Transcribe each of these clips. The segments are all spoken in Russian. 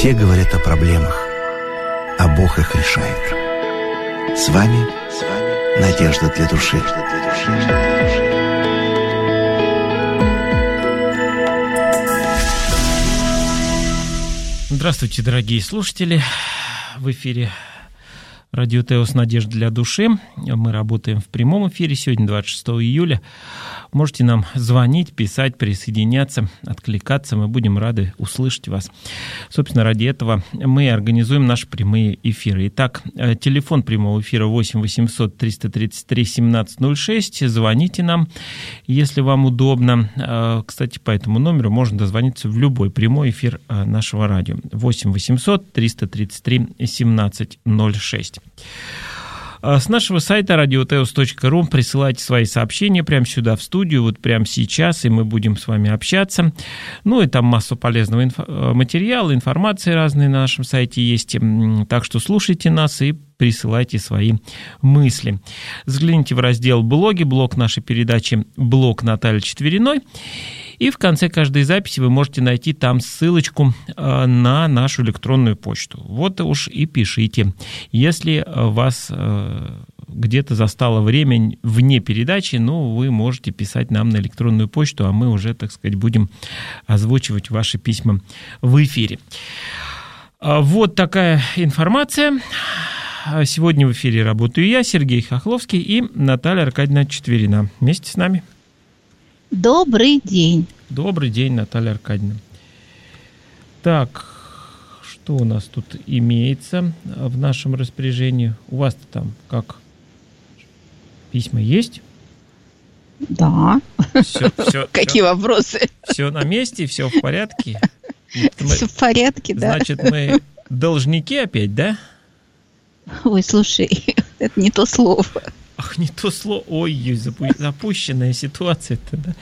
Все говорят о проблемах, а Бог их решает. С вами «Надежда для души». Здравствуйте, дорогие слушатели. В эфире Радио Теос «Надежда для души». Мы работаем в прямом эфире. Сегодня 26 июля. Можете нам звонить, писать, присоединяться, откликаться. Мы будем рады услышать вас. Собственно, ради этого мы организуем наши прямые эфиры. Итак, телефон прямого эфира 8 800 333 1706. Звоните нам, если вам удобно. Кстати, по этому номеру можно дозвониться в любой прямой эфир нашего радио. 8 800 333 1706. С нашего сайта radioteos.ru присылайте свои сообщения прямо сюда, в студию, вот прямо сейчас, и мы будем с вами общаться. Ну, и там масса полезного материала, информации разной на нашем сайте есть. Так что слушайте нас и присылайте свои мысли. Взгляните в раздел «Блоги», блог нашей передачи «Блог Натальи Четвериной». И в конце каждой записи вы можете найти там ссылочку на нашу электронную почту. Вот уж и пишите. Если вас где-то застало время вне передачи, ну, вы можете писать нам на электронную почту, а мы уже, так сказать, будем озвучивать ваши письма в эфире. Вот такая информация. Сегодня в эфире работаю я, Сергей Хохловский, и Наталья Аркадьевна Четверина. Вместе с нами. Добрый день. Добрый день, Наталья Аркадьевна. Так, что у нас тут имеется в нашем распоряжении? У вас-то там как? Письма есть? Да. Какие вопросы? Все на месте, все в порядке? Все в порядке, да. Значит, мы должники опять, да? Ой, слушай, это не то слово. Ах, не то слово. Ой, запущенная ситуация-то, да?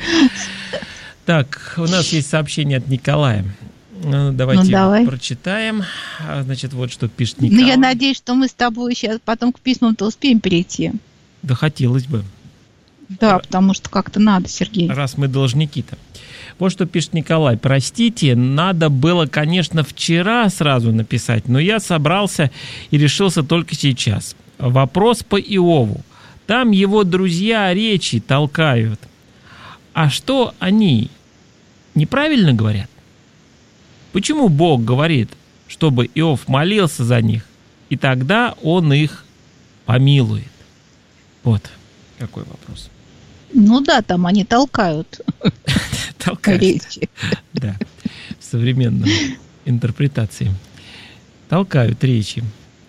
Так, у нас есть сообщение от Николая. Давайте прочитаем. Значит, вот что пишет Николай. Ну, я надеюсь, что мы с тобой сейчас потом к письмам-то успеем перейти. Да хотелось бы. Да, потому что как-то надо, Сергей. Раз мы должники-то. Вот что пишет Николай. Простите, надо было, конечно, вчера сразу написать, но я собрался и решился только сейчас. Вопрос по Иову. Там его друзья речи толкают. А что они неправильно говорят? Почему Бог говорит, чтобы Иов молился за них, и тогда он их помилует? Вот какой вопрос. Ну да, там они толкают. Толкают. Речи. Да, в современной интерпретации. Толкают речи.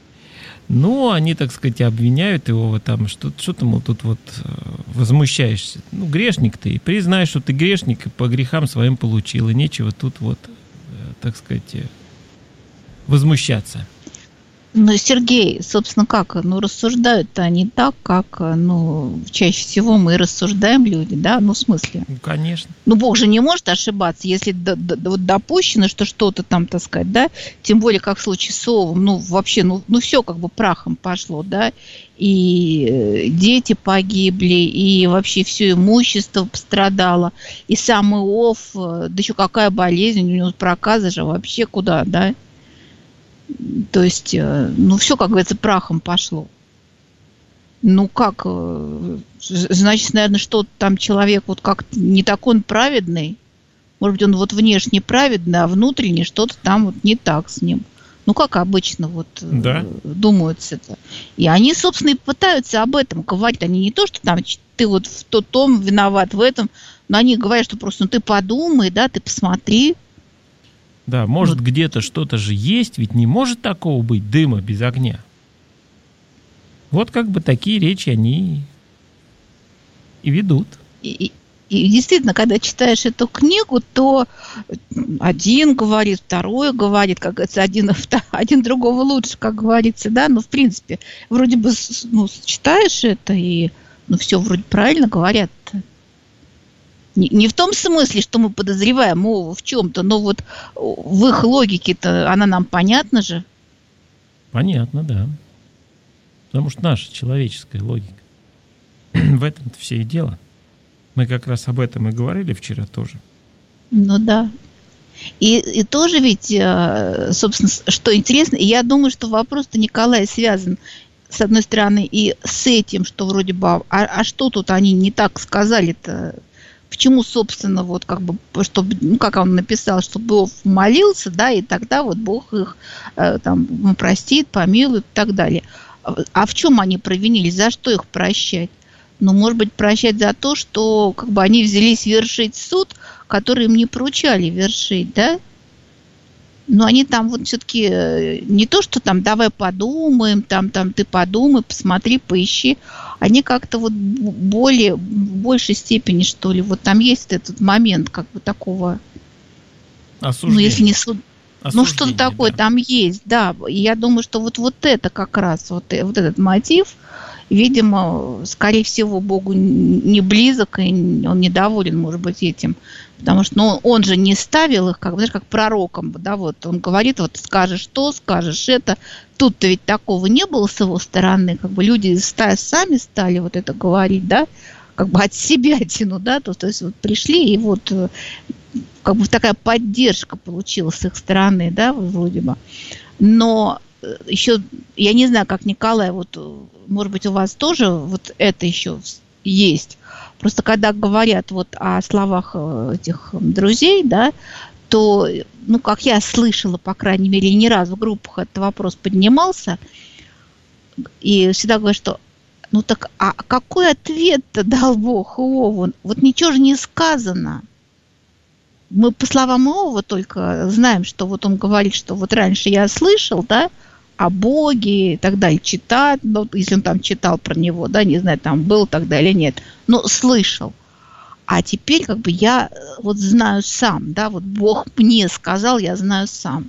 Ну, они, так сказать, обвиняют его там, что ты, мол, тут вот возмущаешься. Ну, грешник ты, и признай, что ты грешник, и по грехам своим получил, и нечего тут вот, так сказать, возмущаться. Ну, Сергей, собственно, как? Ну, рассуждают-то они так, как, ну, чаще всего мы рассуждаем люди, да? Ну, в смысле? Ну, конечно. Ну, Бог же не может ошибаться, если вот допущено, что что-то там, так сказать, да? Тем более, как в случае с Иовом, ну, вообще, ну, все как бы прахом пошло, да? И дети погибли, и вообще все имущество пострадало, и сам Иов, да еще какая болезнь, у него проказа же вообще куда, да? То есть, ну, все, как говорится, прахом пошло. Ну, как? Значит, наверное, что там человек вот как-то не такой он праведный. Может быть, он вот внешне праведный, а внутренне что-то там вот не так с ним. Ну, как обычно вот думают это. И они, собственно, и пытаются об этом говорить. Они не то, что там ты вот в том виноват, в этом, но они говорят, что просто, ну, ты подумай, да, ты посмотри. Да, может, где-то что-то же есть, ведь не может такого быть дыма без огня. Вот как бы такие речи они и ведут. И действительно, когда читаешь эту книгу, то один говорит, второй говорит, как говорится, один другого лучше, как говорится, да, но в принципе, вроде бы, ну, читаешь это, и ну, все вроде правильно говорят. Не в том смысле, что мы подозреваем Иова в чем-то, но вот в их логике-то она нам понятна же. Понятно, да. Потому что наша человеческая логика. В этом-то все и дело. Мы как раз об этом и говорили вчера тоже. Ну да. И тоже ведь, собственно, что интересно, я думаю, что вопрос-то, Николай, связан, с одной стороны, и с этим, что вроде бы, а что тут они не так сказали-то? Почему, собственно, вот как бы, чтобы, ну, как он написал, чтобы Бог молился, да, и тогда вот Бог их там простит, помилует и так далее. А в чем они провинились? За что их прощать? Ну, может быть, прощать за то, что как бы они взялись вершить суд, который им не поручали вершить, да? Но они там вот все-таки не то, что там давай подумаем, там ты подумай, посмотри, поищи. Они как-то вот в большей степени, что ли, вот там есть этот момент как бы такого... Осуждение. Ну, если не суд... Ну, что-то такое, да. там есть, да. И я думаю, что вот это как раз, вот этот мотив, видимо, скорее всего, Богу не близок, и он недоволен, может быть, этим. Потому что, ну, он же не ставил их, как, знаешь, как пророком, да, вот он говорит, вот скажешь то, скажешь это. Тут-то ведь такого не было с его стороны, как бы люди сами стали вот это говорить, да, как бы от себя тянут, да, то есть вот пришли, и вот как бы такая поддержка получилась с их стороны, да, вроде бы. Но еще, я не знаю, как Николай, вот, может быть, у вас тоже вот это еще есть. Просто когда говорят вот о словах этих друзей, да, то, ну, как я слышала, по крайней мере, не раз в группах этот вопрос поднимался, и всегда говорят, что, ну так, а какой ответ-то дал Бог Иову? Вот ничего же не сказано. Мы по словам Иова только знаем, что вот он говорит, что вот раньше я слышал, да, о Боге и так далее, читал, ну, если он там читал про него, да, не знаю, там был тогда или нет, но слышал. А теперь как бы я вот знаю сам, да, вот Бог мне сказал, я знаю сам.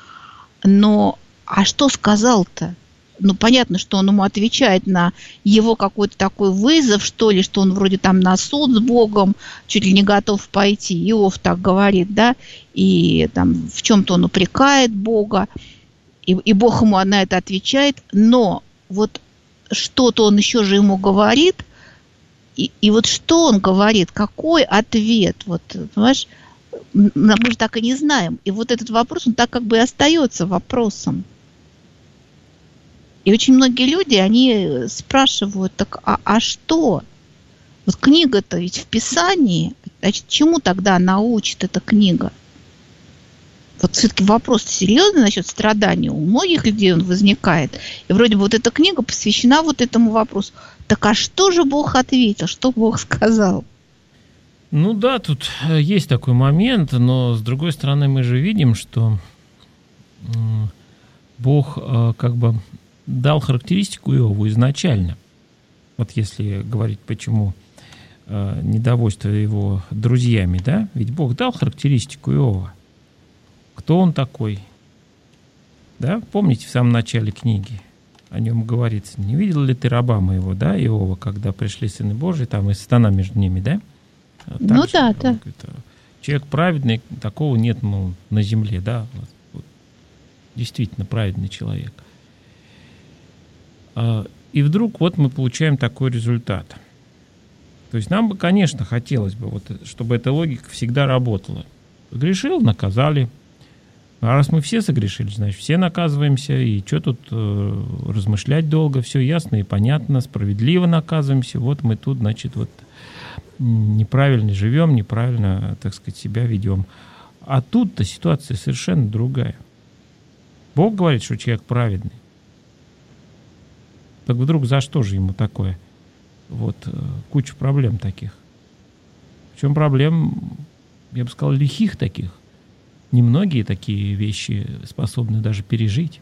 Но, а что сказал-то? Ну, понятно, что он ему отвечает на его какой-то такой вызов, что ли, что он вроде там на суд с Богом чуть ли не готов пойти. Иов так говорит, да, и там в чем-то он упрекает Бога. И Бог ему на это отвечает, но вот что-то он еще же ему говорит, и вот что он говорит, какой ответ, вот, понимаешь, мы же так и не знаем. И вот этот вопрос, он так как бы и остается вопросом. И очень многие люди, они спрашивают, так а что? Вот книга-то ведь в Писании, значит, чему тогда научит эта книга? Вот все-таки вопрос серьезный насчет страдания. У многих людей он возникает. И вроде бы вот эта книга посвящена вот этому вопросу. Так а что же Бог ответил? Что Бог сказал? Ну да, тут есть такой момент, но с другой стороны мы же видим, что Бог как бы дал характеристику Иову изначально. Вот если говорить, почему недовольство его друзьями, да? Ведь Бог дал характеристику Иова. Кто он такой? Да? Помните, в самом начале книги о нем говорится, не видел ли ты раба моего, да, Иова, когда пришли сыны Божии, там и сатана между ними, да? Ну да, да. Человек праведный, такого нет, мол, на земле, да? Вот, действительно праведный человек. И вдруг вот мы получаем такой результат. То есть нам бы, конечно, хотелось бы, вот, чтобы эта логика всегда работала. Грешил, наказали. А раз мы все согрешили, значит, все наказываемся, и что тут размышлять долго, все ясно и понятно, справедливо наказываемся, вот мы тут, значит, вот неправильно живем, неправильно, так сказать, себя ведем. А тут-то ситуация совершенно другая. Бог говорит, что человек праведный. Так вдруг за что же ему такое? Вот куча проблем таких. Причем проблем, я бы сказал, лихих таких. Немногие такие вещи способны даже пережить.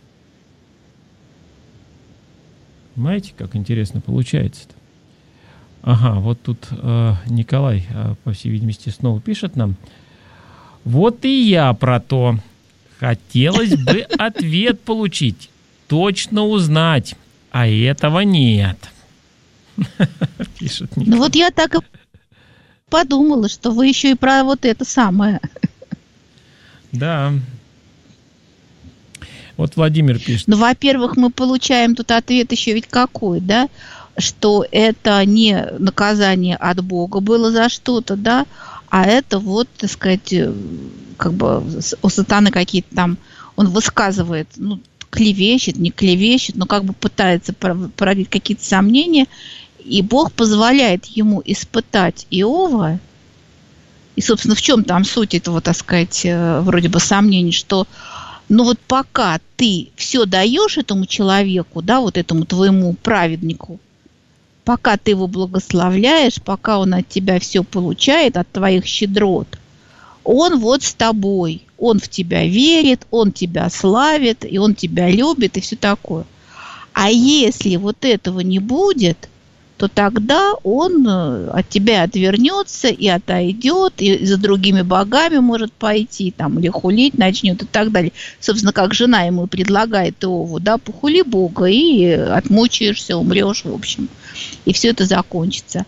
Понимаете, как интересно получается-то? Ага, вот тут Николай, по всей видимости, снова пишет нам. Вот и я про то. Хотелось бы ответ получить, точно узнать, а этого нет. Пишет Николай. Ну вот я так и подумала, что вы еще и про вот это самое. Да. Вот Владимир пишет. Ну, во-первых, мы получаем тут ответ еще ведь какой, да? Что это не наказание от Бога было за что-то, да? а это вот, так сказать, как бы у сатаны какие-то там, он высказывает, ну, клевещет, не клевещет, но как бы пытается породить какие-то сомнения, и Бог позволяет ему испытать Иова. И, собственно, в чем там суть этого, так сказать, вроде бы сомнений, что, ну вот пока ты все даешь этому человеку, да, вот этому твоему праведнику, пока ты его благословляешь, пока он от тебя все получает, от твоих щедрот, он вот с тобой, он в тебя верит, он тебя славит, и он тебя любит, и все такое. А если вот этого не будет, то тогда он от тебя отвернется и отойдет, и за другими богами может пойти, там, или хулить начнет и так далее. Собственно, как жена ему предлагает Иову, да, похули Бога, и отмучаешься, умрешь, в общем. И все это закончится.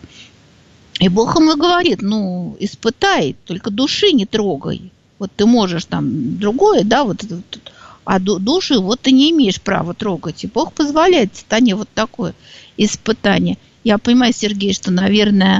И Бог ему говорит, ну, испытай, только души не трогай. Вот ты можешь там другое, да, вот, а души вот ты не имеешь права трогать. И Бог позволяет сатане вот такое испытание. Я понимаю, Сергей, что, наверное,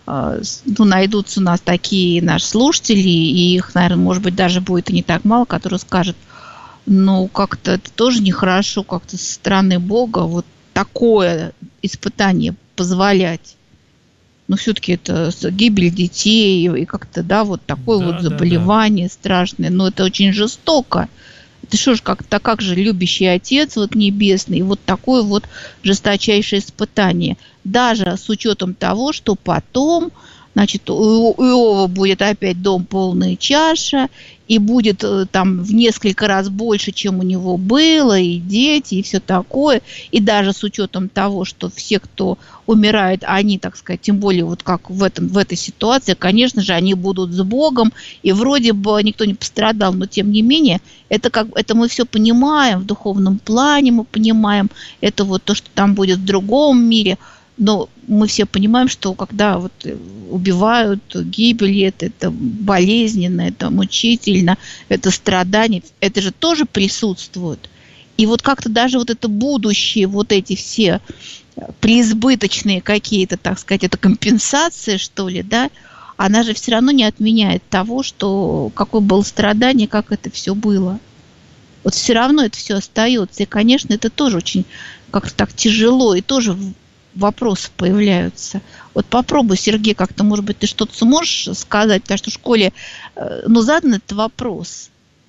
ну, найдутся у нас такие наши слушатели, и их, наверное, может быть, даже будет и не так мало, которые скажут, ну, как-то это тоже нехорошо, как-то со стороны Бога вот такое испытание позволять. Но все-таки это гибель детей, и как-то, да, вот такое вот заболевание страшное, но это очень жестоко. Это что ж, как же любящий Отец вот небесный, вот такое вот жесточайшее испытание. Даже с учетом того, что потом, значит, у Иова будет опять дом полная чаша, и будет там в несколько раз больше, чем у него было, и дети, и все такое. И даже с учетом того, что все, кто умирает, они, так сказать, тем более вот как в этой ситуации, конечно же, они будут с Богом, и вроде бы никто не пострадал, но тем не менее, это мы все понимаем, в духовном плане мы понимаем, это вот то, что там будет в другом мире. Но мы все понимаем, что когда вот убивают, гибель, это болезненно, это мучительно, это страдание, это же тоже присутствует. И вот как-то даже вот это будущее, вот эти все преизбыточные какие-то, так сказать, это компенсация, что ли, да, она же все равно не отменяет того, что какое было страдание, как это все было. Вот все равно это все остается. И, конечно, это тоже очень как-то так тяжело, и тоже вопросы появляются. Вот попробуй, Сергей, как-то, может быть, ты что-то сможешь сказать, потому что в школе, ну, задан этот вопрос.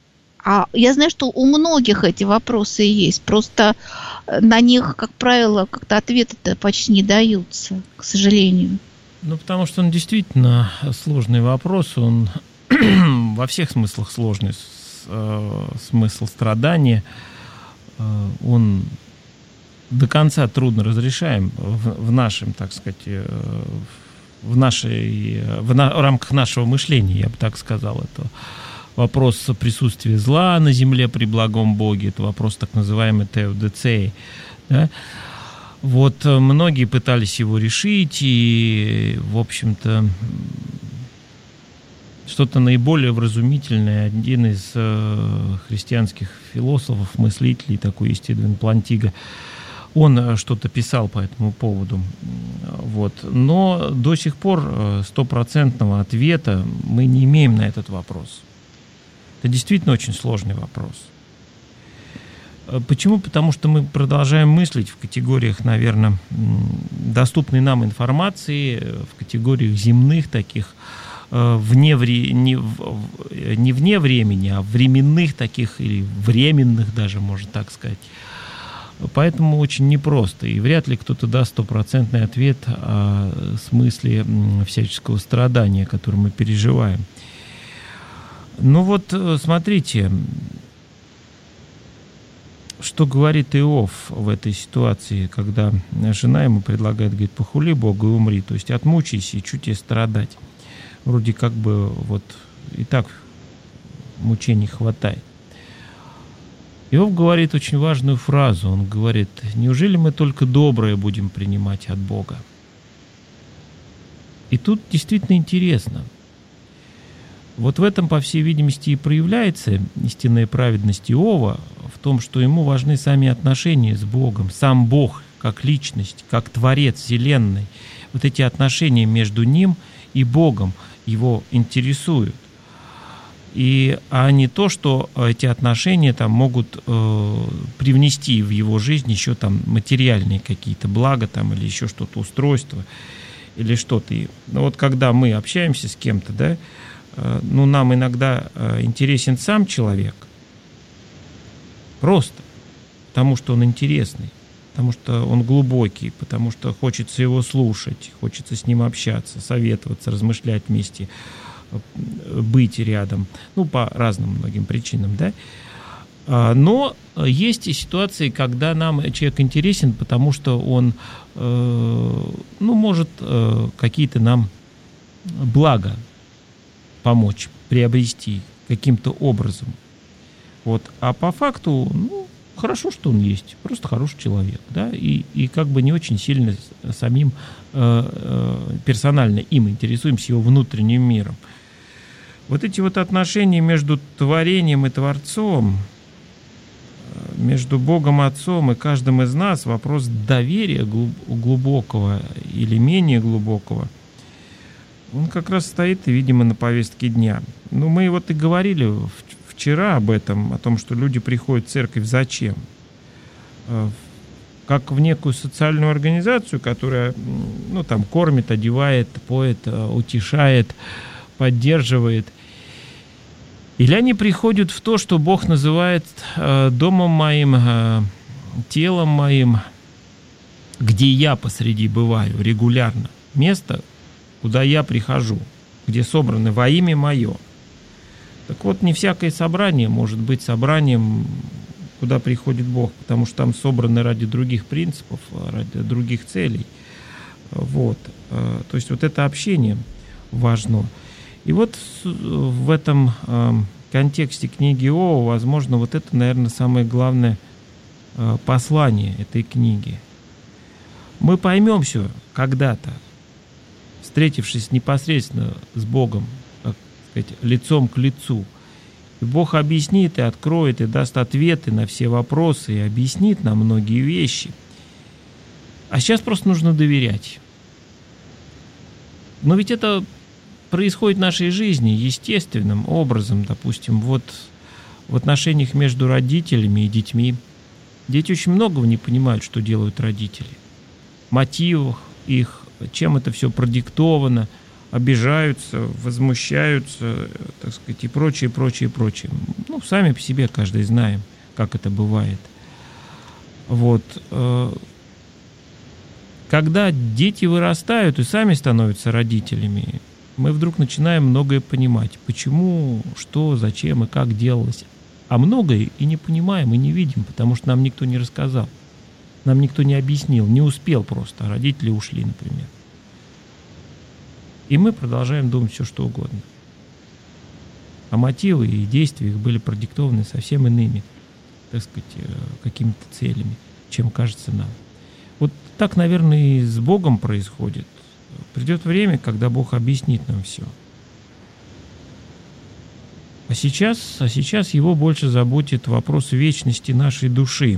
А я знаю, что у многих эти вопросы есть. Просто на них, как правило, как-то ответы-то почти не даются, к сожалению. Ну, потому что он действительно сложный вопрос. Он во всех смыслах сложный. Смысл страдания. Он до конца трудно разрешаем в нашем, так сказать, в рамках нашего мышления, я бы так сказал. Это вопрос присутствия зла на земле при благом Боге, это вопрос так называемой теодицеи. Да? Вот многие пытались его решить, и, в общем-то, что-то наиболее вразумительное один из христианских философов, мыслителей, такой есть Эдвин Плантига, он что-то писал по этому поводу. Вот. Но до сих пор стопроцентного ответа мы не имеем на этот вопрос. Это действительно очень сложный вопрос. Почему? Потому что мы продолжаем мыслить в категориях, наверное, доступной нам информации, в категориях земных таких, не вне времени, а временных таких, или временных даже, можно так сказать. Поэтому очень непросто, и вряд ли кто-то даст стопроцентный ответ о смысле всяческого страдания, которое мы переживаем. Ну вот, смотрите, что говорит Иов в этой ситуации, когда жена ему предлагает, говорит, похули Бога и умри, то есть отмучайся, и чуть тебе страдать. Вроде как бы вот и так мучений хватает. Иов говорит очень важную фразу. Он говорит, неужели мы только доброе будем принимать от Бога? И тут действительно интересно. Вот в этом, по всей видимости, и проявляется истинная праведность Иова, в том, что ему важны сами отношения с Богом, сам Бог как личность, как Творец Вселенной. Вот эти отношения между ним и Богом. его интересуют. А не то, что эти отношения там могут привнести в его жизнь еще там материальные какие-то блага там, или еще что-то, устройство или что-то. Вот когда мы общаемся с кем-то, да, нам иногда интересен сам человек, просто потому что он интересный, потому что он глубокий, потому что хочется его слушать, хочется с ним общаться, советоваться, размышлять вместе, быть рядом, по разным многим причинам, да. Но есть и ситуации, когда нам человек интересен, потому что он, может какие-то нам блага помочь, приобрести каким-то образом. Вот. А по факту, хорошо, что он есть, просто хороший человек, да, и как бы не очень сильно самим персонально им интересуемся, его внутренним миром. Вот эти вот отношения между творением и Творцом, между Богом Отцом и каждым из нас, вопрос доверия глубокого или менее глубокого, он как раз стоит, видимо, на повестке дня. Мы вот и говорили вчера об этом, о том, что люди приходят в церковь зачем? Как в некую социальную организацию, которая, кормит, одевает, поет, утешает, поддерживает. Или они приходят в то, что Бог называет домом моим, телом моим, где я посреди бываю регулярно. Место, куда я прихожу, где собраны во имя мое. Так вот, не всякое собрание может быть собранием, куда приходит Бог, потому что там собраны ради других принципов, ради других целей. Вот. То есть вот это общение важно. И вот в этом контексте книги Иова, возможно, вот это, наверное, самое главное послание этой книги. Мы поймем все когда-то, встретившись непосредственно с Богом, так сказать, лицом к лицу. И Бог объяснит и откроет, и даст ответы на все вопросы, и объяснит нам многие вещи. А сейчас просто нужно доверять. Но ведь это происходит в нашей жизни естественным образом, допустим, вот в отношениях между родителями и детьми. Дети очень многого не понимают, что делают родители. Мотивах их, чем это все продиктовано, обижаются, возмущаются, так сказать, и прочее, прочее, прочее. Сами по себе каждый знаем, как это бывает. Вот. Когда дети вырастают и сами становятся родителями, мы вдруг начинаем многое понимать. Почему, что, зачем и как делалось. А многое и не понимаем, и не видим, потому что нам никто не рассказал. Нам никто не объяснил, не успел просто, а родители ушли, например. И мы продолжаем думать все, что угодно. А мотивы и действия их были продиктованы совсем иными, так сказать, какими-то целями, чем кажется нам. Вот так, наверное, и с Богом происходит. Придет время, когда Бог объяснит нам все. А сейчас его больше заботит вопрос вечности нашей души.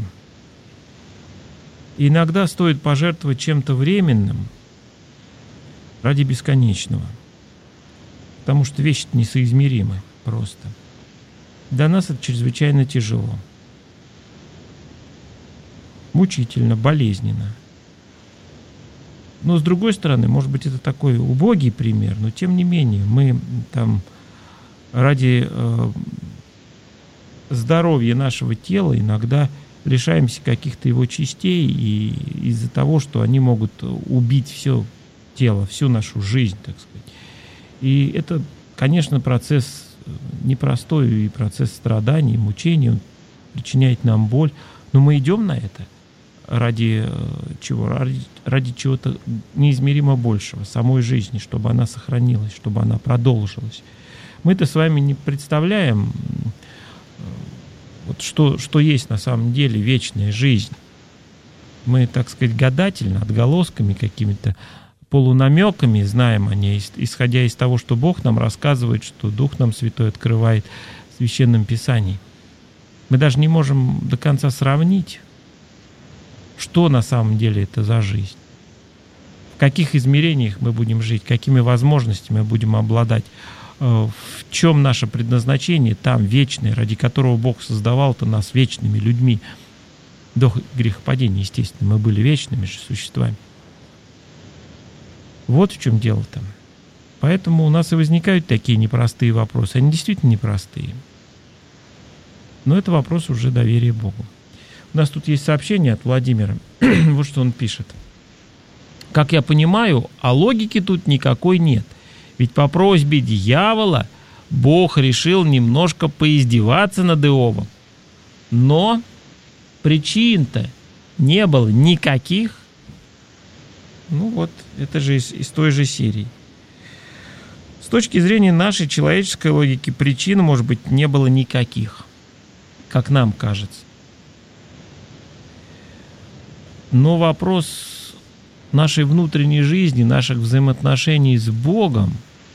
И иногда стоит пожертвовать чем-то временным ради бесконечного. Потому что вещи несоизмеримы просто. Для нас это чрезвычайно тяжело. Мучительно, болезненно. Но, с другой стороны, может быть, это такой убогий пример, но, тем не менее, мы там ради здоровья нашего тела иногда лишаемся каких-то его частей и из-за того, что они могут убить все тело, всю нашу жизнь, так сказать. И это, конечно, процесс непростой, и процесс страданий, мучений, он причиняет нам боль, но мы идем на это. Ради чего? Ради чего-то неизмеримо большего, самой жизни, чтобы она сохранилась, чтобы она продолжилась. Мы-то с вами не представляем, вот что есть на самом деле вечная жизнь. Мы, так сказать, гадательно, отголосками какими-то, полунамеками знаем о ней, исходя из того, что Бог нам рассказывает, что Дух нам Святой открывает в Священном Писании. Мы даже не можем до конца сравнить, что на самом деле это за жизнь. в каких измерениях мы будем жить, какими возможностями мы будем обладать, в чем наше предназначение, там вечное, ради которого Бог создавал-то нас вечными людьми. До грехопадения, естественно, мы были вечными же существами. Вот в чем дело-то. Поэтому у нас и возникают такие непростые вопросы. Они действительно непростые. Но это вопрос уже доверия Богу. У нас тут есть сообщение от Владимира. Вот что он пишет. Как я понимаю, а логики тут никакой нет. Ведь по просьбе дьявола Бог решил немножко поиздеваться над Иовом. Но причин-то не было никаких. Ну вот, это же из той же серии. С точки зрения нашей человеческой логики, причин, может быть, не было никаких, как нам кажется. Но вопрос нашей внутренней жизни, наших взаимоотношений с Богом,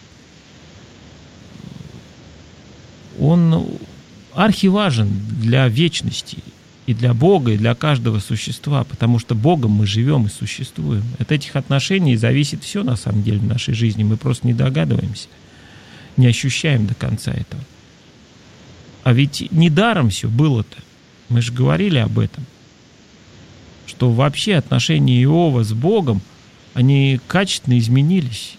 он архиважен для вечности и для Бога, и для каждого существа, потому что Богом мы живем и существуем. От этих отношений зависит все, на самом деле, в нашей жизни. Мы просто не догадываемся, не ощущаем до конца этого. А ведь недаром все было-то. Мы же говорили об этом, что вообще отношения Иова с Богом, они качественно изменились.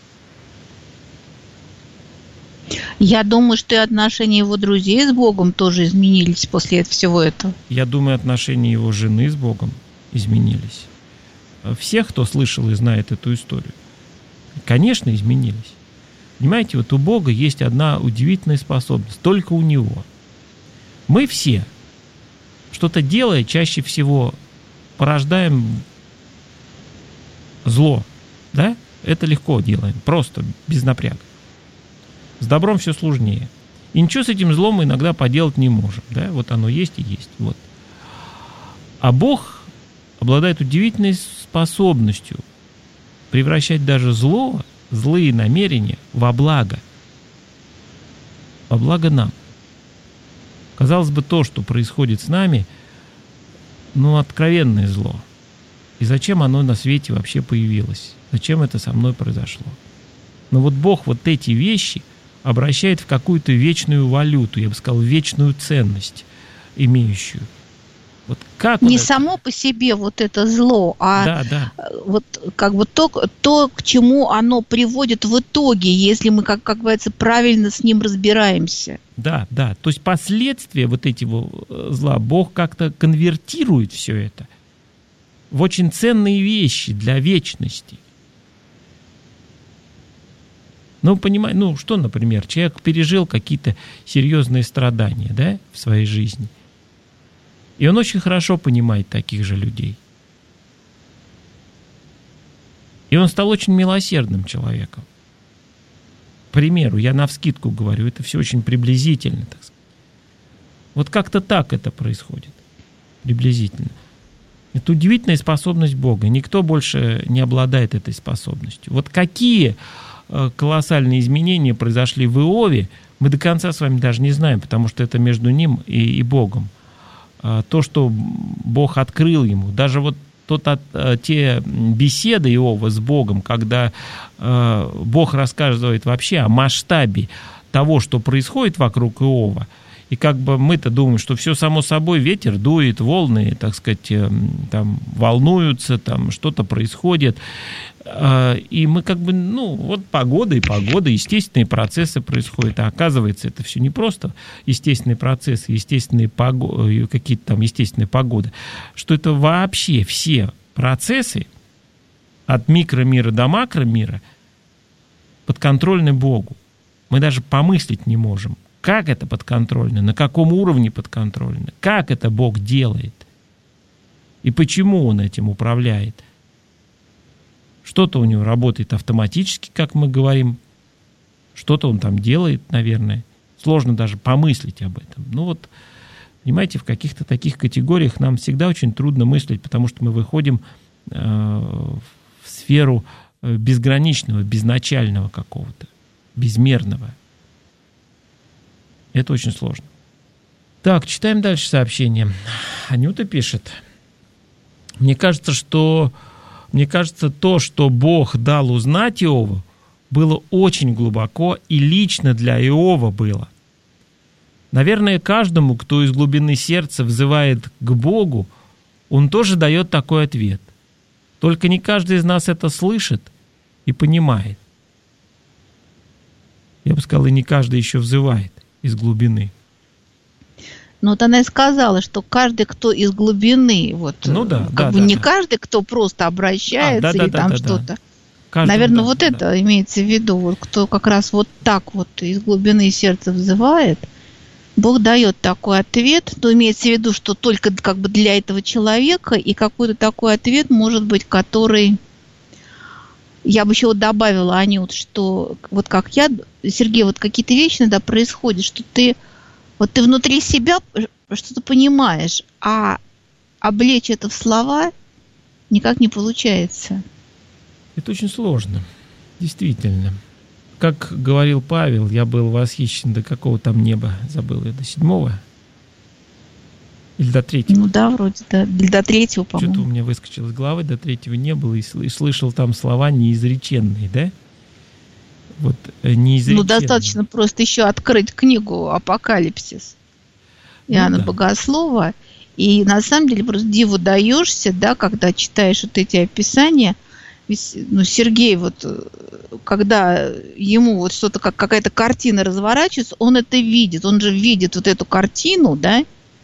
Я думаю, что и отношения его друзей с Богом тоже изменились после всего этого. Я думаю, отношения его жены с Богом изменились. Всех, кто слышал и знает эту историю, конечно, изменились. Понимаете, вот у Бога есть одна удивительная способность, только у Него. Мы все, что-то делая, чаще всего порождаем зло, да? Это легко делаем, просто, без напряга. С добром все сложнее. И ничего с этим злом мы иногда поделать не можем. Да? Вот оно есть и есть. Вот. А Бог обладает удивительной способностью превращать даже зло, злые намерения во благо. Во благо нам. Казалось бы, то, что происходит с нами, откровенное зло. И зачем оно на свете вообще появилось? Зачем это со мной произошло? Но вот Бог вот эти вещи обращает в какую-то вечную валюту, я бы сказал, вечную ценность имеющую. Вот как не само по себе вот это зло, а вот как бы то, к чему оно приводит в итоге, если мы, как говорится, правильно с ним разбираемся. Да. То есть последствия вот этого зла Бог как-то конвертирует все это в очень ценные вещи для вечности. Что, например, человек пережил какие-то серьезные страдания, да, в своей жизни. И он очень хорошо понимает таких же людей. И он стал очень милосердным человеком. К примеру, я навскидку говорю, это все очень приблизительно, так сказать. Вот как-то так это происходит. Приблизительно. Это удивительная способность Бога. Никто больше не обладает этой способностью. Вот какие колоссальные изменения произошли в Иове, мы до конца с вами даже не знаем, потому что это между ним и Богом. То, что Бог открыл ему, даже вот те беседы Иова с Богом, когда Бог рассказывает вообще о масштабе того, что происходит вокруг Иова, и как бы мы-то думаем, что все само собой, ветер дует, волны, так сказать, там волнуются, там что-то происходит. И мы как бы, погода, естественные процессы происходят. А оказывается, это все не просто естественные процессы, какие-то там естественные погоды, что это вообще все процессы от микромира до макромира подконтрольны Богу. Мы даже помыслить не можем. Как это подконтрольно, на каком уровне подконтрольно, как это Бог делает и почему Он этим управляет. Что-то у него работает автоматически, как мы говорим, что-то он там делает, наверное. Сложно даже помыслить об этом. Понимаете, в каких-то таких категориях нам всегда очень трудно мыслить, потому что мы выходим в сферу безграничного, безначального какого-то, безмерного. Это очень сложно. Так, читаем дальше сообщение. Анюта пишет. Мне кажется, что мне кажется, то, что Бог дал узнать Иову, было очень глубоко и лично для Иова было. Наверное, каждому, кто из глубины сердца взывает к Богу, он тоже дает такой ответ. Только не каждый из нас это слышит и понимает. Я бы сказал, и не каждый еще взывает из глубины. Ну, вот она и сказала, что каждый, кто из глубины, вот, ну, да, как бы не каждый, кто просто обращается или там что-то. Каждому, наверное, вот это имеется в виду, вот, кто как раз вот так вот из глубины сердца взывает, Бог дает такой ответ, но имеется в виду, что только как бы для этого человека, и какой-то такой ответ может быть, который... Я бы еще вот добавила, Анют, что вот как я, Сергей, вот какие-то вещи иногда происходят, что ты внутри себя что-то понимаешь, а облечь это в слова никак не получается. Это очень сложно, действительно. Как говорил Павел, я был восхищен до какого там неба, забыл я, до 7-го? Или до 3-го? Ну да, вроде, да. До 3-го, по-моему. Что-то у меня выскочило из головы, до 3-го не было, и слышал там слова неизреченные, да? Вот неизреченные. Ну, достаточно просто еще открыть книгу «Апокалипсис» Иоанна Богослова, и на самом деле просто диву даешься, да, когда читаешь вот эти описания. Ведь, ну, Сергей, вот когда ему вот что-то, какая-то картина разворачивается, он это видит, он же видит вот эту картину, да,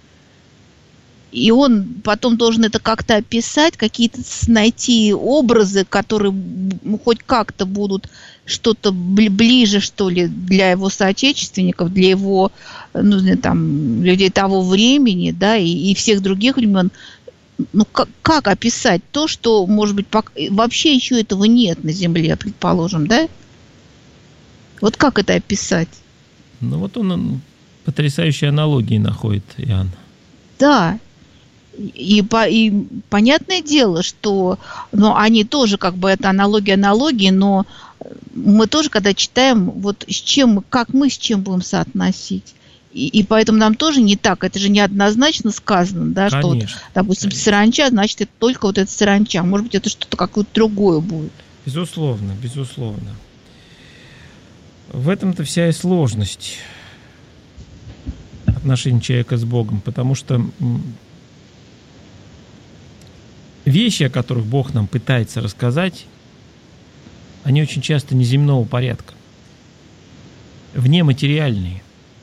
и он потом должен это как-то описать, какие-то найти образы, которые хоть как-то будут что-то ближе, что ли, для его соотечественников, для его, ну, там, людей того времени, да, и всех других времен. Ну, как описать то, что, может быть, вообще еще этого нет на Земле, предположим, да? Вот как это описать? Ну, вот он потрясающие аналогии находит, Иоанн. Да. И понятное дело, что они тоже, как бы, это аналогии, но мы тоже, когда читаем, вот с чем, как мы с чем будем соотносить. И поэтому нам тоже не так, это же неоднозначно сказано, да, конечно, что, вот, допустим, саранча, значит, это только вот эта саранча. Может быть, это что-то какое-то другое будет. Безусловно, безусловно. В этом-то вся и сложность отношения человека с Богом, потому что вещи, о которых Бог нам пытается рассказать, они очень часто неземного порядка, внематериальные,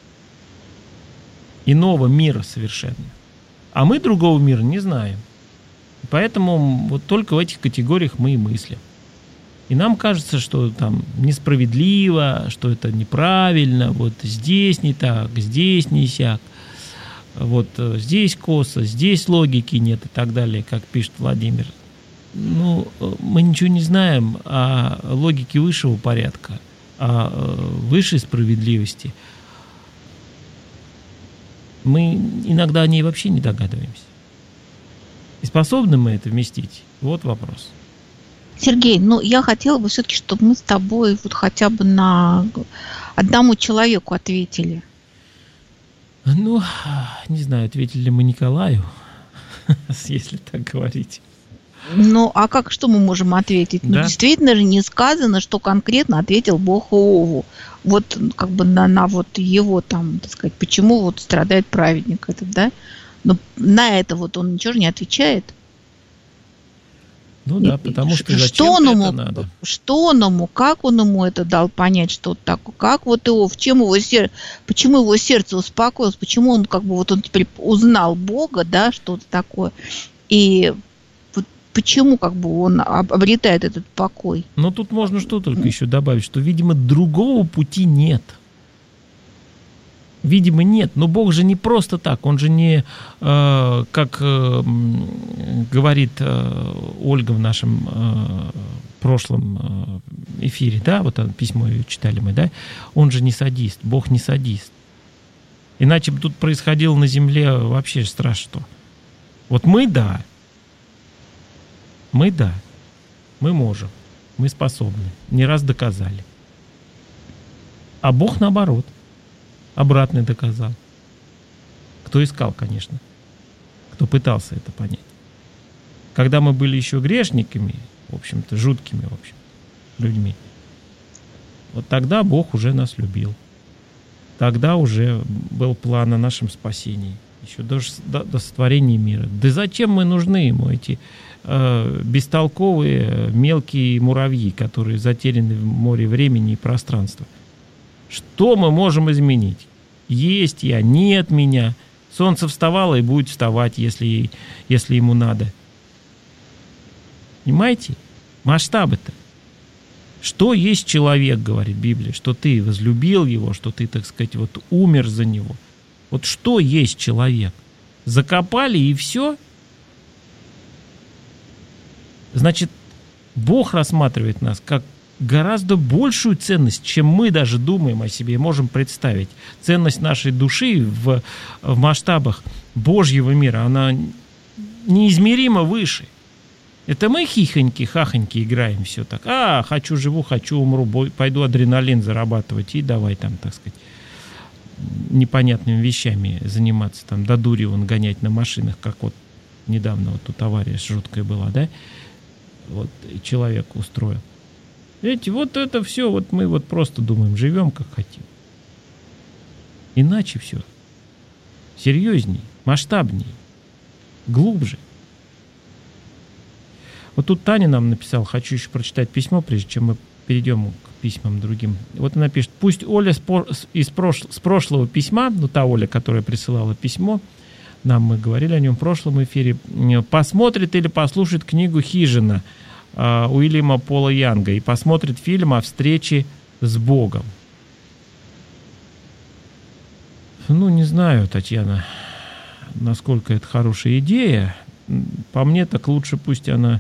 иного мира совершенно. А мы другого мира не знаем. Поэтому вот только в этих категориях мы и мыслим. И нам кажется, что там несправедливо, что это неправильно, вот здесь не так, здесь не сяк, вот здесь косо, здесь логики нет и так далее, как пишет Владимир. Ну, мы ничего не знаем о логике высшего порядка, о высшей справедливости. Мы иногда о ней вообще не догадываемся. И способны мы это вместить? Вот вопрос. Сергей, ну я хотела бы все-таки, чтобы мы с тобой вот хотя бы на одному человеку ответили. Ну, не знаю, ответили ли мы Николаю, если так говорить. Ну, а что мы можем ответить? Да? Ну, действительно же не сказано, что конкретно ответил Бог Иову. Вот как бы на вот его там, так сказать, почему вот страдает праведник этот, да? Но на это вот он ничего же не отвечает. Ну да, потому что зачем это надо? Что он ему, как он ему это дал понять, что вот так, как вот Иов, почему его сердце успокоилось, почему он как бы вот он теперь узнал Бога, да, что-то такое, и вот почему как бы он обретает этот покой. Но тут можно что только еще добавить, что, видимо, другого пути нет. Видимо, нет. Но Бог же не просто так. Он же не, как говорит Ольга в нашем прошлом эфире, да, вот письмо ее читали мы, да, он же не садист. Бог не садист. Иначе бы тут происходило на земле вообще страшно что. Вот мы да. Мы можем. Мы способны. Не раз доказали. А Бог наоборот. Обратный доказал. Кто искал, конечно. Кто пытался это понять. когда мы были еще грешниками, в общем-то, жуткими, в общем, людьми, вот тогда Бог уже нас любил. Тогда уже был план о нашем спасении. Еще до сотворения мира. Да зачем мы нужны ему, эти бестолковые мелкие муравьи, которые затеряны в море времени и пространства? Что мы можем изменить? Есть я, нет меня. Солнце вставало и будет вставать, если ему надо. Понимаете? Масштабы-то. Что есть человек, говорит Библия, что ты возлюбил его, что ты, так сказать, вот умер за него. Вот что есть человек? Закопали и все? Значит, Бог рассматривает нас как гораздо большую ценность, чем мы даже думаем о себе и можем представить. Ценность нашей души в масштабах Божьего мира, она неизмеримо выше. Это мы хихоньки-хахоньки играем все так. Хочу живу, хочу умру, пойду адреналин зарабатывать и давай там, так сказать, непонятными вещами заниматься, там, до дури вон гонять на машинах, как вот недавно вот тут авария жуткая была, да? Вот человек устроил. Видите, вот это все, вот мы вот просто думаем, живем как хотим. Иначе все. Серьезней, масштабней, глубже. Вот тут Таня нам написала, хочу еще прочитать письмо, прежде чем мы перейдем к письмам другим. Вот она пишет: пусть Оля с прошлого письма, ну та Оля, которая присылала письмо, нам мы говорили о нем в прошлом эфире, посмотрит или послушает книгу «Хижина» Уильяма Пола Янга и посмотрит фильм о встрече с Богом. Ну, не знаю, Татьяна, насколько это хорошая идея. По мне, так лучше пусть она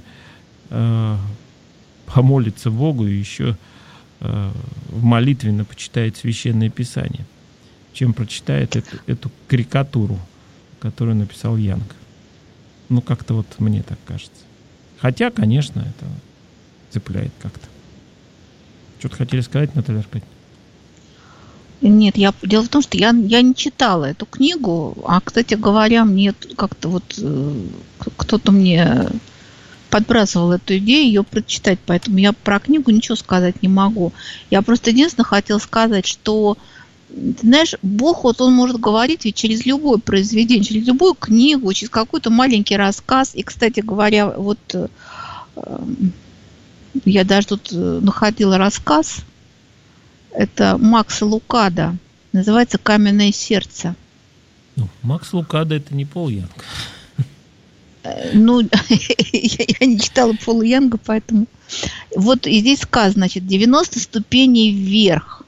помолится Богу и еще в молитвенно почитает Священное Писание, чем прочитает эту карикатуру, которую написал Янг. Ну, как-то вот мне так кажется. Хотя, конечно, это цепляет как-то. Что-то хотели сказать, Наталья Аркадьевна? Нет, дело в том, что я не читала эту книгу, а, кстати говоря, мне как-то вот кто-то мне подбрасывал эту идею ее прочитать, поэтому я про книгу ничего сказать не могу. Я просто единственное хотела сказать, что, ты знаешь, Бог, вот он может говорить ведь через любое произведение, через любую книгу, через какой-то маленький рассказ. И, кстати говоря, вот я даже тут находила рассказ, это Макса Лукада, называется «Каменное сердце». Ну, Макс Лукада — это не Пол Янг. Ну, я не читала Пола Янга, поэтому... Вот и здесь сказано, значит, 90 ступеней вверх,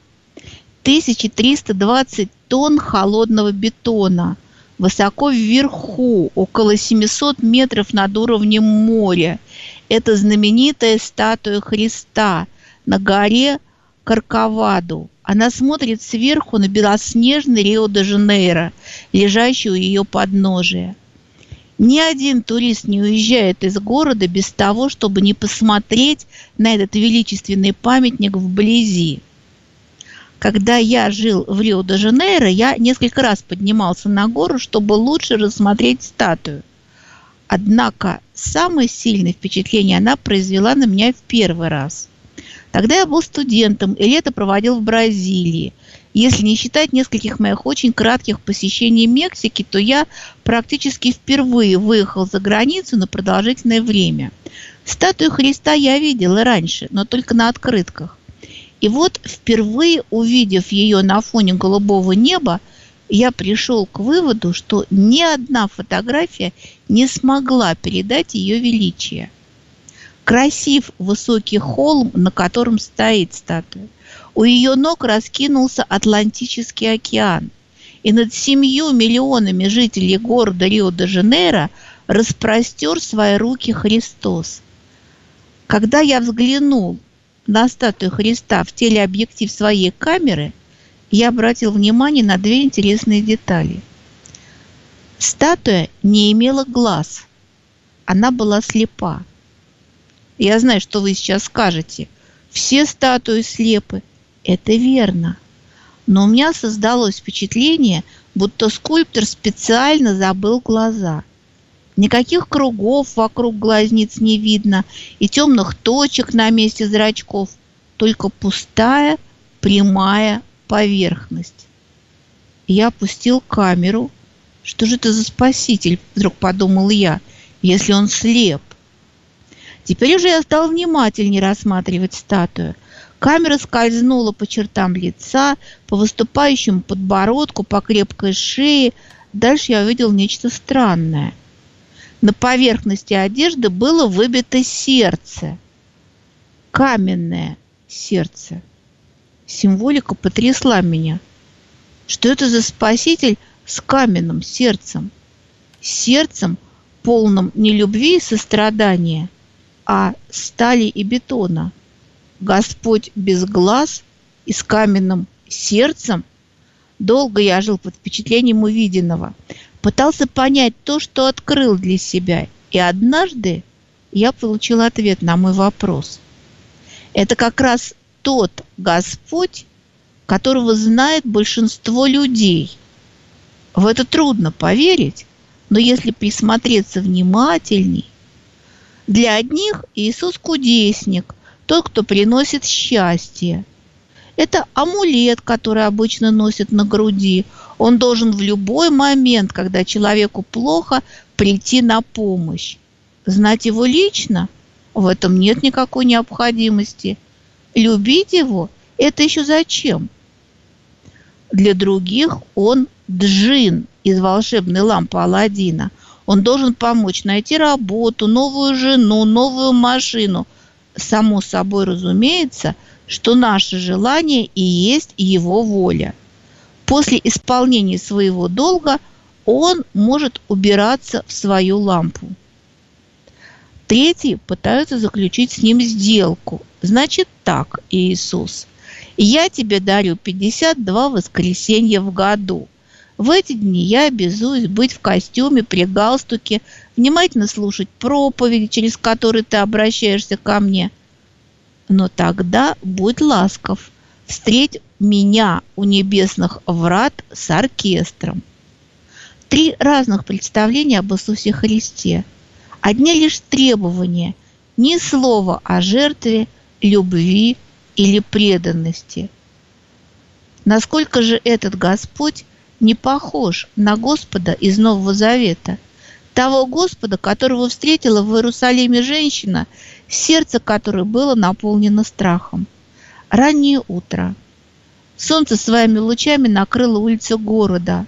1320 тонн холодного бетона, высоко вверху, около 700 метров над уровнем моря. Это знаменитая статуя Христа на горе Корковаду. Она смотрит сверху на белоснежный Рио-де-Жанейро, лежащий у ее подножия. Ни один турист не уезжает из города без того, чтобы не посмотреть на этот величественный памятник вблизи. Когда я жил в Рио-де-Жанейро, я несколько раз поднимался на гору, чтобы лучше рассмотреть статую. Однако самое сильное впечатление она произвела на меня в первый раз. Тогда я был студентом и лето проводил в Бразилии. Если не считать нескольких моих очень кратких посещений Мексики, то я практически впервые выехал за границу на продолжительное время. Статую Христа я видел и раньше, но только на открытках. И вот, впервые увидев ее на фоне голубого неба, я пришел к выводу, что ни одна фотография не смогла передать ее величие. Красив высокий холм, на котором стоит статуя. У ее ног раскинулся Атлантический океан, и над 7 миллионами жителей города Рио-де-Жанейро распростер свои руки Христос. Когда я взглянул на статую Христа в телеобъектив своей камеры, я обратил внимание на 2 интересные детали. Статуя не имела глаз, она была слепа. Я знаю, что вы сейчас скажете. Все статуи слепы. Это верно. Но у меня создалось впечатление, будто скульптор специально забыл глаза. Никаких кругов вокруг глазниц не видно и темных точек на месте зрачков, только пустая прямая поверхность. Я опустил камеру. Что же это за спаситель, вдруг подумал я, если он слеп? Теперь уже я стал внимательнее рассматривать статую. Камера скользнула по чертам лица, по выступающему подбородку, по крепкой шее. Дальше я увидел нечто странное. На поверхности одежды было выбито сердце. Каменное сердце. Символика потрясла меня. Что это за спаситель с каменным сердцем? Сердцем, полным не любви и сострадания, а стали и бетона. Господь без глаз и с каменным сердцем? Долго я жил под впечатлением увиденного. Пытался понять то, что открыл для себя. И однажды я получил ответ на мой вопрос. Это как раз тот Господь, которого знает большинство людей. В это трудно поверить, но если присмотреться внимательней, для одних Иисус кудесник, тот, кто приносит счастье. Это амулет, который обычно носят на груди. Он должен в любой момент, когда человеку плохо, прийти на помощь. Знать его лично? В этом нет никакой необходимости. Любить его – это еще зачем? Для других он джин из волшебной лампы Аладдина. Он должен помочь найти работу, новую жену, новую машину. Само собой разумеется, что наше желание и есть его воля. После исполнения своего долга он может убираться в свою лампу. Третьи пытаются заключить с ним сделку. Значит так, Иисус, я тебе дарю 52 воскресенья в году. В эти дни я обязуюсь быть в костюме, при галстуке, внимательно слушать проповеди, через которые ты обращаешься ко мне. Но тогда будь ласков, встреть меня у небесных врат с оркестром. 3 разных представления об Иисусе Христе. Одни лишь требования, ни слова о жертве, любви или преданности. Насколько же этот Господь не похож на Господа из Нового Завета, того Господа, которого встретила в Иерусалиме женщина, сердце которой было наполнено страхом. Раннее утро. Солнце своими лучами накрыло улицы города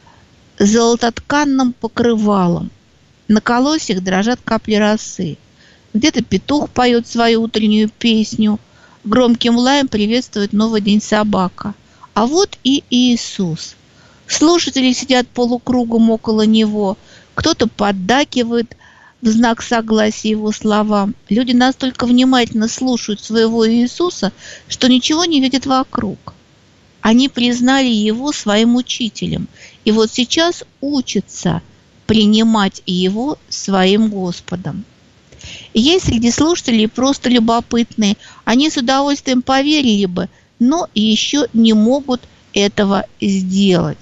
золототканным покрывалом. На колосьях дрожат капли росы. Где-то петух поет свою утреннюю песню, громким лаем приветствует новый день собака. А вот и Иисус. Слушатели сидят полукругом около него. Кто-то поддакивает в знак согласия его словам. Люди настолько внимательно слушают своего Иисуса, что ничего не видят вокруг. Они признали его своим учителем. И вот сейчас учатся принимать его своим Господом. И есть среди слушателей просто любопытные. Они с удовольствием поверили бы, но еще не могут этого сделать.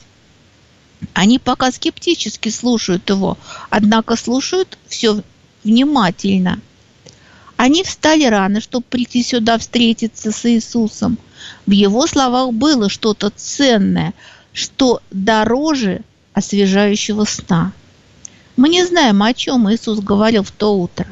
Они пока скептически слушают его, однако слушают все внимательно. Они встали рано, чтобы прийти сюда встретиться с Иисусом. В его словах было что-то ценное, что дороже освежающего сна. Мы не знаем, о чем Иисус говорил в то утро.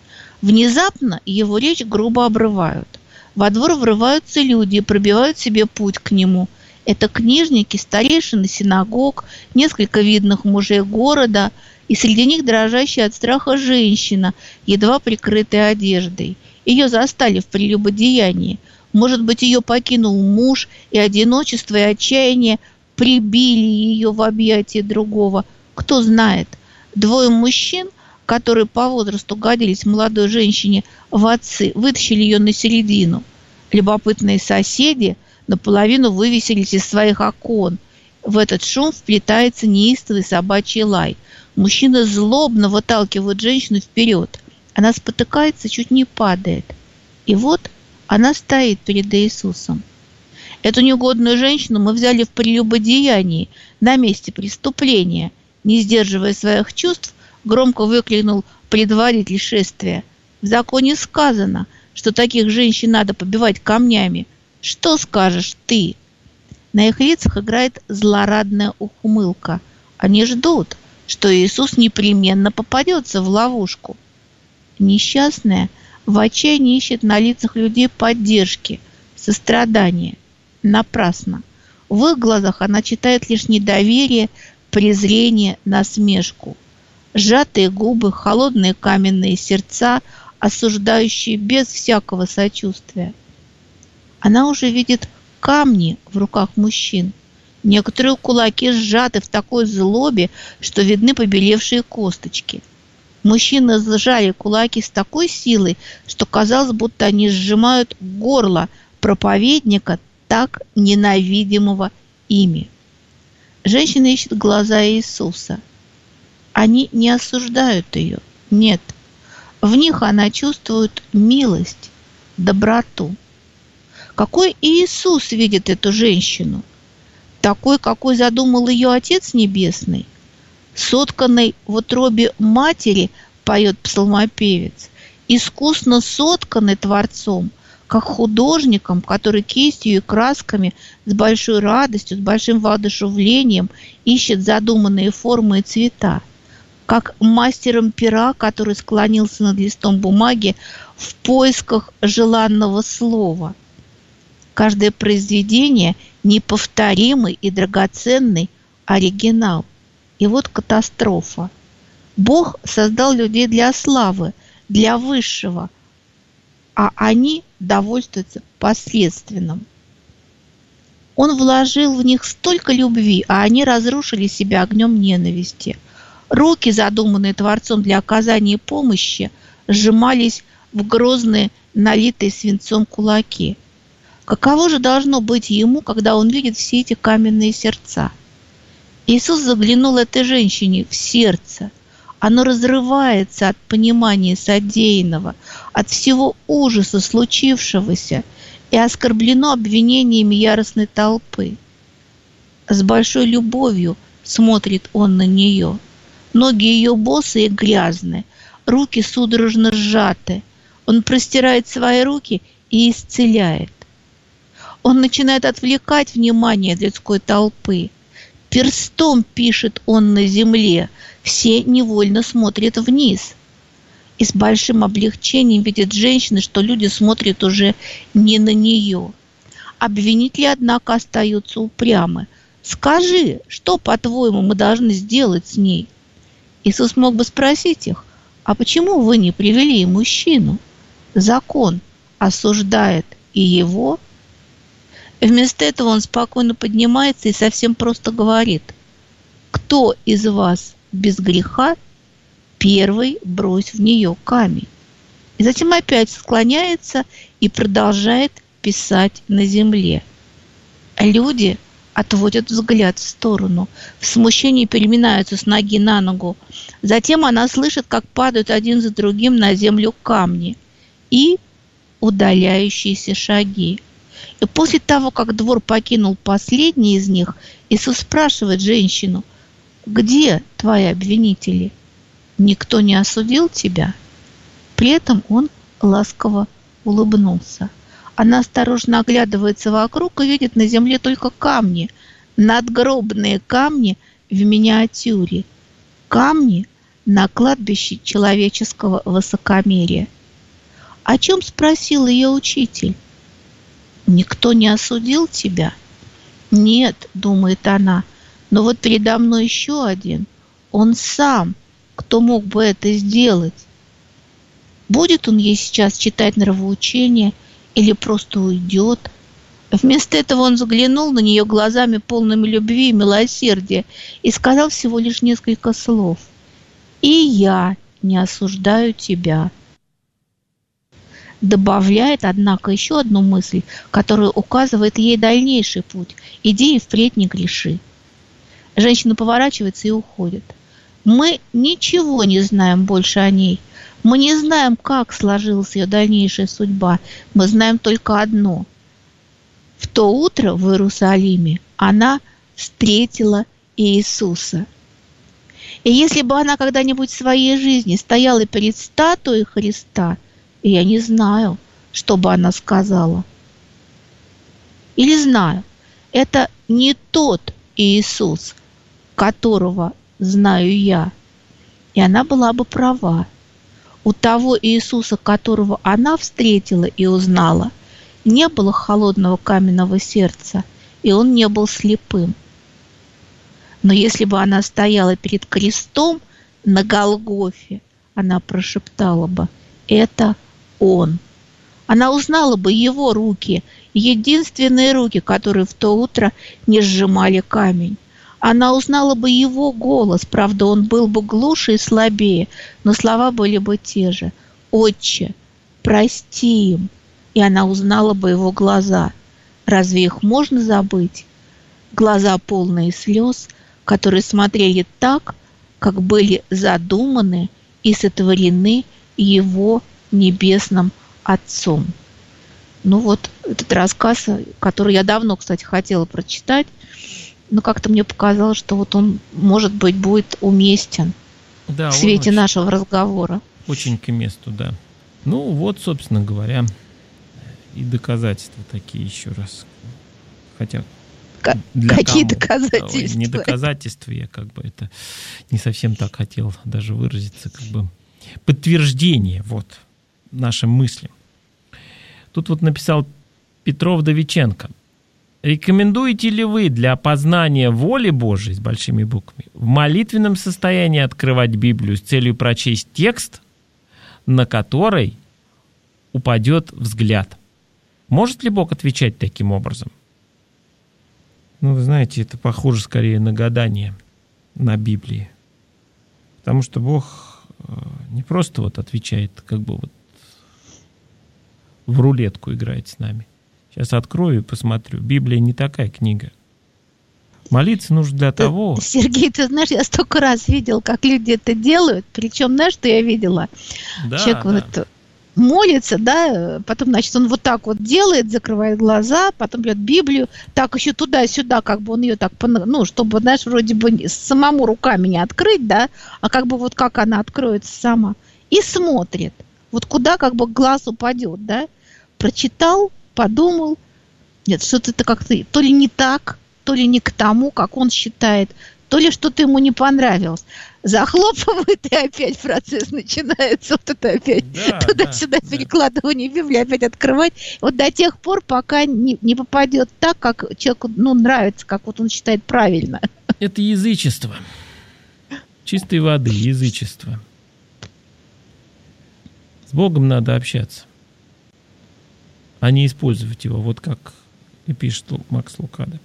Внезапно его речь грубо обрывают. Во двор врываются люди и пробивают себе путь к нему. Это книжники, старейшины синагог, несколько видных мужей города, и среди них дрожащая от страха женщина, едва прикрытая одеждой. Ее застали в прелюбодеянии. Может быть, ее покинул муж, и одиночество и отчаяние прибили ее в объятия другого. Кто знает. 2 мужчин, которые по возрасту годились молодой женщине в отцы, вытащили ее на середину. Любопытные соседи наполовину вывесились из своих окон. В этот шум вплетается неистовый собачий лай. Мужчины злобно выталкивают женщину вперед. Она спотыкается, чуть не падает. И вот она стоит перед Иисусом. Эту негодную женщину мы взяли в прелюбодеянии, на месте преступления. Не сдерживая своих чувств, Громко выкрикнул предводитель шествия. В законе сказано, что таких женщин надо побивать камнями. Что скажешь ты? На их лицах играет злорадная ухмылка. Они ждут, что Иисус непременно попадется в ловушку. Несчастная в отчаянии ищет на лицах людей поддержки, сострадания. Напрасно. В их глазах она читает лишь недоверие, презрение, насмешку. Сжатые губы, холодные каменные сердца, осуждающие без всякого сочувствия. Она уже видит камни в руках мужчин. Некоторые кулаки сжаты в такой злобе, что видны побелевшие косточки. Мужчины сжали кулаки с такой силой, что казалось, будто они сжимают горло проповедника, так ненавидимого ими. Женщина ищет глаза Иисуса. Они не осуждают ее. Нет. В них она чувствует милость, доброту. Какой Иисус видит эту женщину? Такой, какой задумал ее Отец Небесный? Сотканный в утробе матери, поет псалмопевец, искусно сотканный Творцом, как художником, который кистью и красками с большой радостью, с большим воодушевлением ищет задуманные формы и цвета, как мастером пера, который склонился над листом бумаги в поисках желанного слова. Каждое произведение – неповторимый и драгоценный оригинал. И вот катастрофа. Бог создал людей для славы, для высшего, а они довольствуются посредственным. Он вложил в них столько любви, а они разрушили себя огнем ненависти. Руки, задуманные Творцом для оказания помощи, сжимались в грозные, налитые свинцом кулаки. Каково же должно быть ему, когда он видит все эти каменные сердца? Иисус заглянул этой женщине в сердце. Оно разрывается от понимания содеянного, от всего ужаса случившегося и оскорблено обвинениями яростной толпы. С большой любовью смотрит он на нее. Ноги ее босые и грязные, руки судорожно сжаты. Он простирает свои руки и исцеляет. Он начинает отвлекать внимание людской толпы. Перстом пишет он на земле, все невольно смотрят вниз. И с большим облегчением видит женщина, что люди смотрят уже не на нее. Обвинители, однако, остаются упрямы. «Скажи, что, по-твоему, мы должны сделать с ней?» Иисус мог бы спросить их: «А почему вы не привели мужчину? Закон осуждает и его». Вместо этого он спокойно поднимается и совсем просто говорит: «Кто из вас без греха, первый брось в нее камень». И затем опять склоняется и продолжает писать на земле. Люди отводят взгляд в сторону, в смущении переминаются с ноги на ногу. Затем она слышит, как падают один за другим на землю камни и удаляющиеся шаги. И после того, как двор покинул последний из них, Иисус спрашивает женщину: «Где твои обвинители? Никто не осудил тебя?» При этом он ласково улыбнулся. Она осторожно оглядывается вокруг и видит на земле только камни, надгробные камни в миниатюре, камни на кладбище человеческого высокомерия. О чем спросил ее учитель? «Никто не осудил тебя?» «Нет», — думает она, — «но вот передо мной еще один. Он сам, кто мог бы это сделать». Будет он ей сейчас читать нравоучение или просто уйдет? Вместо этого он взглянул на нее глазами полными любви и милосердия и сказал всего лишь несколько слов: «И я не осуждаю тебя». Добавляет, однако, еще одну мысль, которая указывает ей дальнейший путь: «Иди и впредь не греши». Женщина поворачивается и уходит. Мы ничего не знаем больше о ней. Мы не знаем, как сложилась ее дальнейшая судьба. Мы знаем только одно: в то утро в Иерусалиме она встретила Иисуса. И если бы она когда-нибудь в своей жизни стояла перед статуей Христа, я не знаю, что бы она сказала. Или знаю, это не тот Иисус, которого знаю я. И она была бы права. У того Иисуса, которого она встретила и узнала, не было холодного каменного сердца, и он не был слепым. Но если бы она стояла перед крестом на Голгофе, она прошептала бы: это он. Она узнала бы его руки, единственные руки, которые в то утро не сжимали камень. Она узнала бы его голос, правда, он был бы глуше и слабее, но слова были бы те же: «Отче, прости им». И она узнала бы его глаза. Разве их можно забыть? Глаза, полные слез, которые смотрели так, как были задуманы и сотворены его небесным Отцом. Ну вот этот рассказ, который я давно, кстати, хотела прочитать, но как-то мне показалось, что вот он, может быть, будет уместен в свете нашего разговора. Очень к месту, да. Ну вот, собственно говоря, и доказательства такие еще раз. Хотя какие доказательства? Не доказательства, я как бы это не совсем так хотел даже выразиться, как бы подтверждение вот нашим мыслям. Тут вот написал Петров Довиченко. Рекомендуете ли вы для познания воли Божией с большими буквами в молитвенном состоянии открывать Библию с целью прочесть текст, на который упадет взгляд? Может ли Бог отвечать таким образом? Ну, вы знаете, это похоже скорее на гадание на Библии. Потому что Бог не просто вот отвечает, как бы вот в рулетку играет с нами. Сейчас открою и посмотрю. Библия не такая книга. Молиться нужно для того... Сергей, ты знаешь, я столько раз видел, как люди это делают. Причем, знаешь, что я видела? Да, человек да. Вот молится, да, потом, значит, он вот так вот делает, закрывает глаза, потом берет Библию, так еще туда-сюда, как бы он ее так, ну, чтобы, знаешь, вроде бы самому руками не открыть, да, а как бы вот как она откроется сама. И смотрит, вот куда как бы глаз упадет, да. Прочитал, подумал, нет, что-то это как-то то ли не так, то ли не к тому, как он считает, то ли что-то ему не понравилось. Захлопывает, и опять процесс начинается. Вот это опять туда-сюда перекладывание Библии, опять открывать. Вот до тех пор, пока не попадет так, как человеку нравится, как вот он считает правильно. Это язычество. Чистой воды язычество. С Богом надо общаться, а не использовать его, вот как и пишет Макс Лукадо.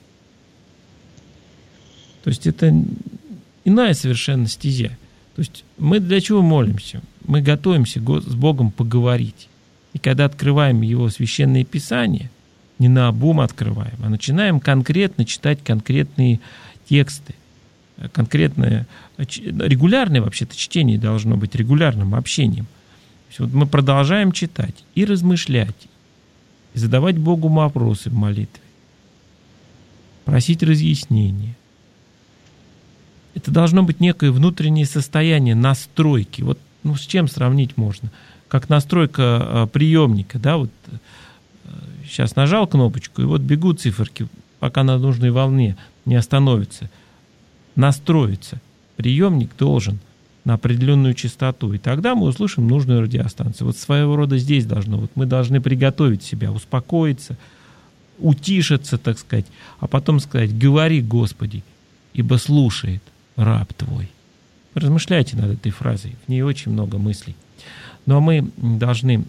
То есть это иная совершенно стезя. То есть мы для чего молимся? Мы готовимся с Богом поговорить. И когда открываем Его священное Писание, не наобум открываем, а начинаем конкретно читать конкретные тексты. Конкретное, регулярное вообще-то чтение должно быть регулярным общением. То есть вот мы продолжаем читать и размышлять, и задавать Богу вопросы в молитве, просить разъяснения. Это должно быть некое внутреннее состояние настройки. Вот, ну, с чем сравнить можно? Как настройка приемника, да, вот сейчас нажал кнопочку, и вот бегут циферки, пока на нужной волне не остановится. Настроиться. Приемник должен на определенную частоту, и тогда мы услышим нужную радиостанцию. Вот своего рода здесь должно. Вот мы должны приготовить себя, успокоиться, утишиться, так сказать, а потом сказать: «Говори, Господи, ибо слушает раб Твой». Размышляйте над этой фразой, в ней очень много мыслей. Ну а мы должны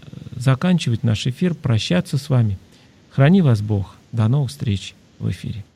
заканчивать наш эфир, прощаться с вами. Храни вас Бог. До новых встреч в эфире.